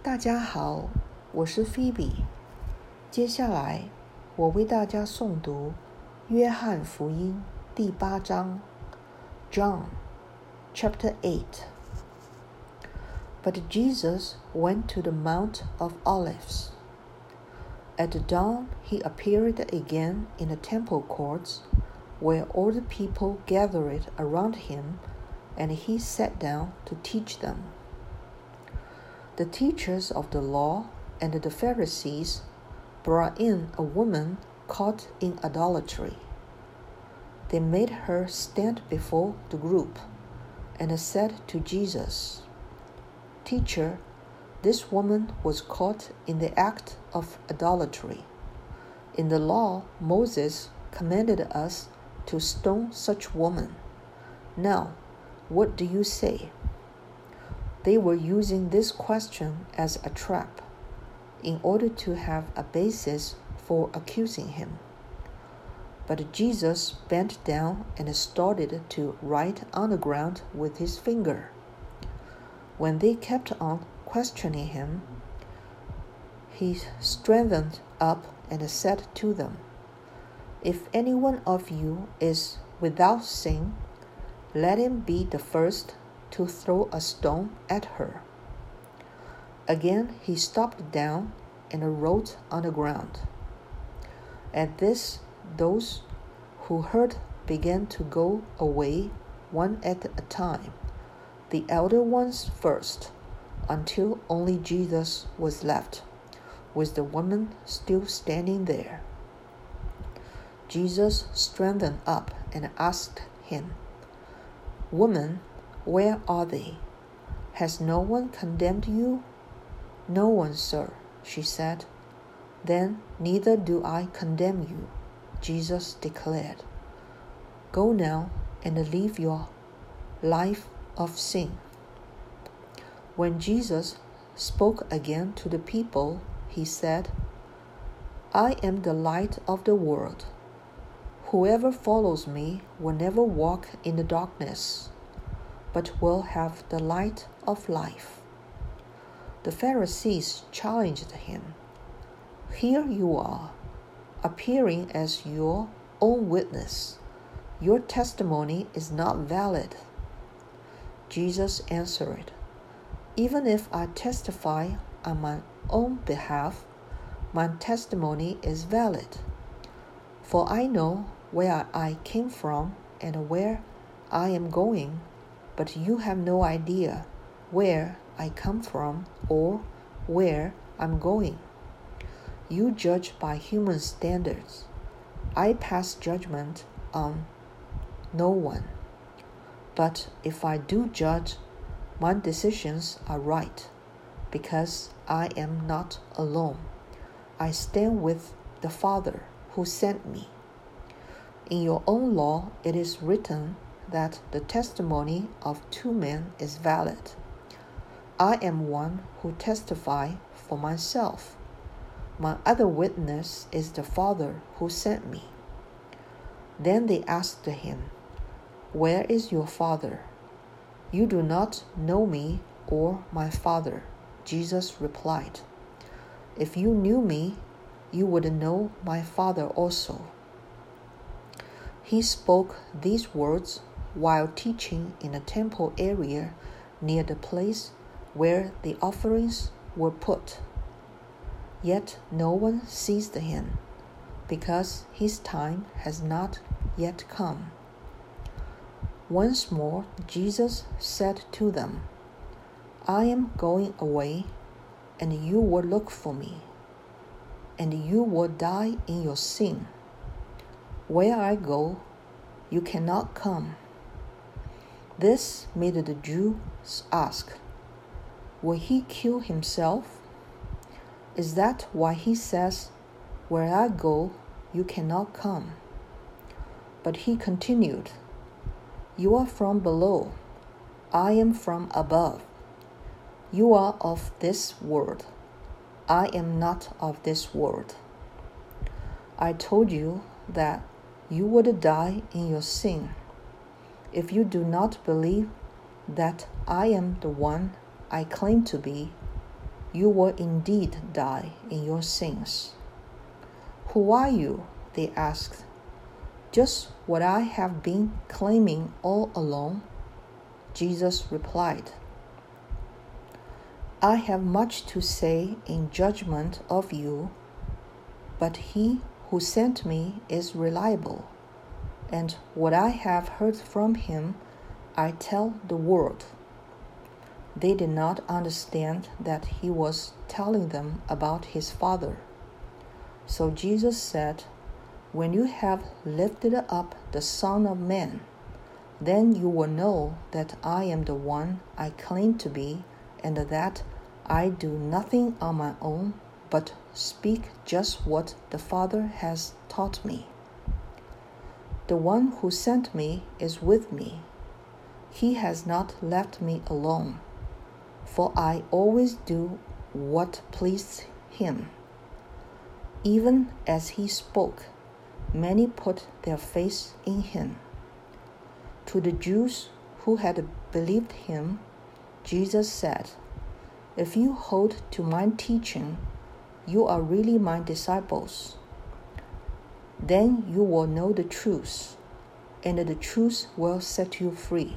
大家好，我是 Phoebe。接下来我为大家诵读约翰福音第8章 John chapter 8. But Jesus went to the Mount of Olives. At dawn he appeared again in the temple courts, where all the people gathered around him, and he sat down to teach them. The teachers of the law and the Pharisees brought in a woman caught in adultery. They made her stand before the group and said to Jesus, "Teacher, this woman was caught in the act of adultery. In the law, Moses commanded us to stone such woman. Now, what do you say?" They were using this question as a trap, in order to have a basis for accusing him. But Jesus bent down and started to write on the ground with his finger. When they kept on questioning him, he straightened up and said to them, "If any one of you is without sin, let him be the first to throw a stone at her." Again he stooped down and wrote on the ground. At this, those who heard began to go away one at a time, the elder ones first, until only Jesus was left, with the woman still standing there. Jesus straightened up and asked him, "Woman, where are they? Has no one condemned you?" "No one, sir," she said. "Then neither do I condemn you," Jesus declared. "Go now and live your life of sin." When Jesus spoke again to the people, he said, "I am the light of the world. Whoever follows me will never walk in the darkness, but will have the light of life." The Pharisees challenged him, "Here you are, appearing as your own witness. Your testimony is not valid." Jesus answered, "Even if I testify on my own behalf, my testimony is valid. For I know where I came from and where I am going, but you have no idea where I come from or where I'm going. You judge by human standards. I pass judgment on no one. But if I do judge, my decisions are right, because I am not alone. I stand with the Father who sent me. In your own law it is written that the testimony of 2 men is valid. I am one who testifies for myself. My other witness is the Father who sent me." Then they asked him, "Where is your Father?" "You do not know me or my Father," Jesus replied. "If you knew me, you would know my Father also." He spoke these words while teaching in a temple area near the place where the offerings were put. Yet no one seized him, because his time has not yet come. Once more Jesus said to them, "I am going away, and you will look for me, and you will die in your sin. Where I go, you cannot come." This made the Jews ask, "Will he kill himself? Is that why he says, 'Where I go, you cannot come'?" But he continued, "You are from below. I am from above. You are of this world. I am not of this world. I told you that you would die in your sin. If you do not believe that I am the one I claim to be, you will indeed die in your sins." "Who are you?" they asked. "Just what I have been claiming all along," Jesus replied. "I have much to say in judgment of you, but he who sent me is reliable, and what I have heard from him I tell the world." They did not understand that he was telling them about his Father. So Jesus said, "When you have lifted up the Son of Man, then you will know that I am the one I claim to be, and that I do nothing on my own, but speak just what the Father has taught me. The one who sent me is with me. He has not left me alone, for I always do what pleased him." Even as he spoke, many put their faith in him. To the Jews who had believed him, Jesus said, "If you hold to my teaching, you are really my disciples. Then you will know the truth, and the truth will set you free."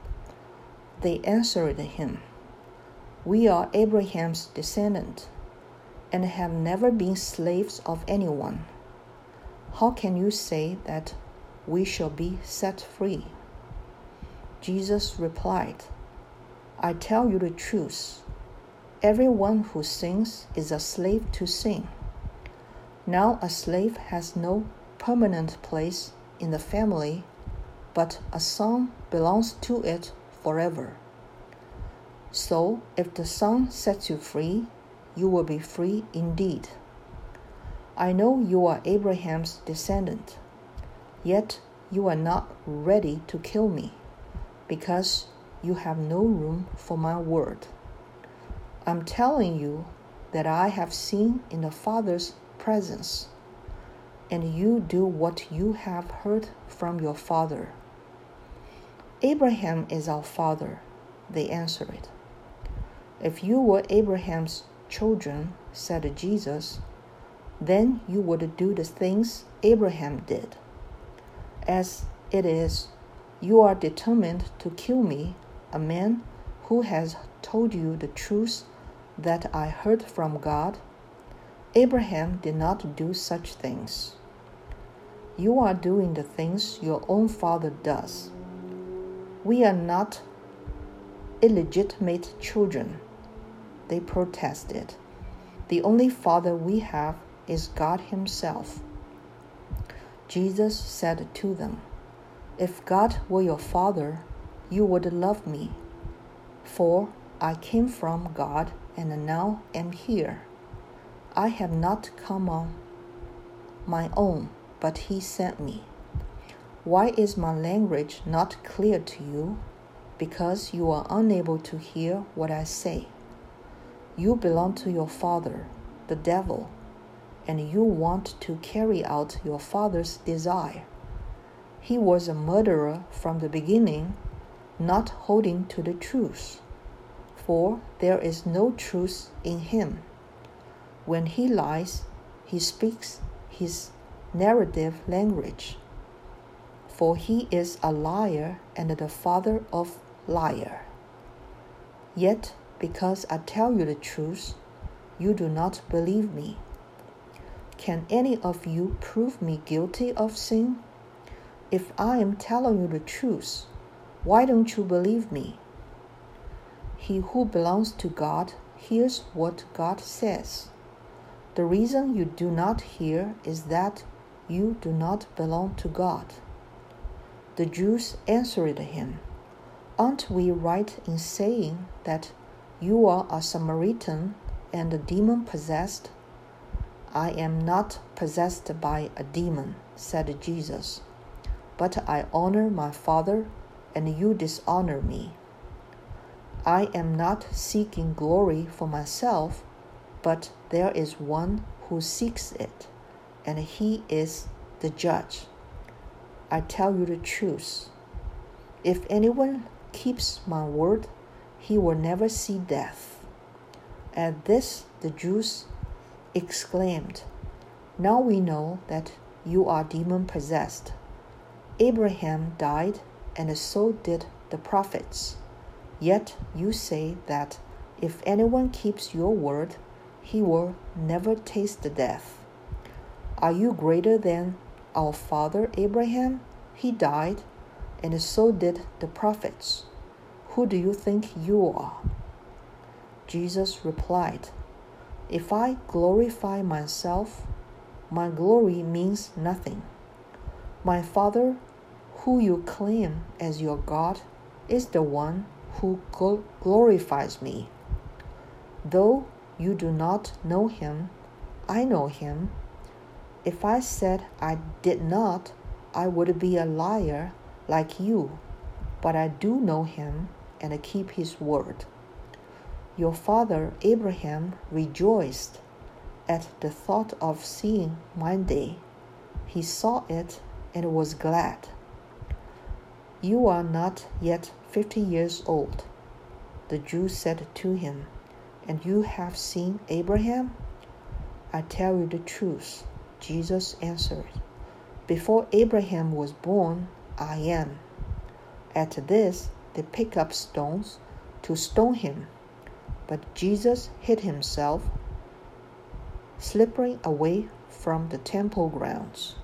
They answered him, "We are Abraham's descendant, and have never been slaves of anyone. How can you say that we shall be set free?" Jesus replied, "I tell you the truth. Everyone who sins is a slave to sin. Now a slave has no permanent place in the family, but a son belongs to it forever. So if the Son sets you free, you will be free indeed. I know you are Abraham's descendant, yet you are not ready to kill me, because you have no room for my word. I'm telling you that I have seen in the Father's presence, and you do what you have heard from your father." "Abraham is our father," they answered. "If you were Abraham's children," said Jesus, "then you would do the things Abraham did. As it is, you are determined to kill me, a man who has told you the truth that I heard from God. Abraham did not do such things. You are doing the things your own father does." "We are not illegitimate children," they protested. "The only father we have is God himself." Jesus said to them, "If God were your father, you would love me, for I came from God and now am here. I have not come on my own, but he sent me. Why is my language not clear to you? Because you are unable to hear what I say. You belong to your father, the devil, and you want to carry out your father's desire. He was a murderer from the beginning, not holding to the truth, for there is no truth in him. When he lies, he speaks his narrative language, for he is a liar and the father of liar. Yet, because I tell you the truth, you do not believe me. Can any of you prove me guilty of sin? If I am telling you the truth, why don't you believe me? He who belongs to God hears what God says. The reason you do not hear is that you do not belong to God." The Jews answered him, "Aren't we right in saying that you are a Samaritan and demon-possessed?" "I am not possessed by a demon," said Jesus, "but I honor my Father, and you dishonor me. I am not seeking glory for myself, but there is one who seeks it, and he is the judge. I tell you the truth. If anyone keeps my word, he will never see death. At this, the Jews exclaimed, "Now we know that you are demon-possessed. Abraham died, and so did the prophets. Yet you say that if anyone keeps your word, he will never taste death. Are you greater than our father Abraham? He died, and so did the prophets. Who do you think you are?" Jesus replied, "If I glorify myself, my glory means nothing. My Father, who you claim as your God, is the one who glorifies me. Though you do not know him, I know him. If I said I did not, I would be a liar like you, but I do know him and keep his word. Your father Abraham rejoiced at the thought of seeing my day. He saw it and was glad. You are not yet 50 years old." The Jews said to him, "And you have seen Abraham?" "I tell you the truth," Jesus answered. "Before Abraham was born, I am." At this, they picked up stones to stone him. But Jesus hid himself, slipping away from the temple grounds.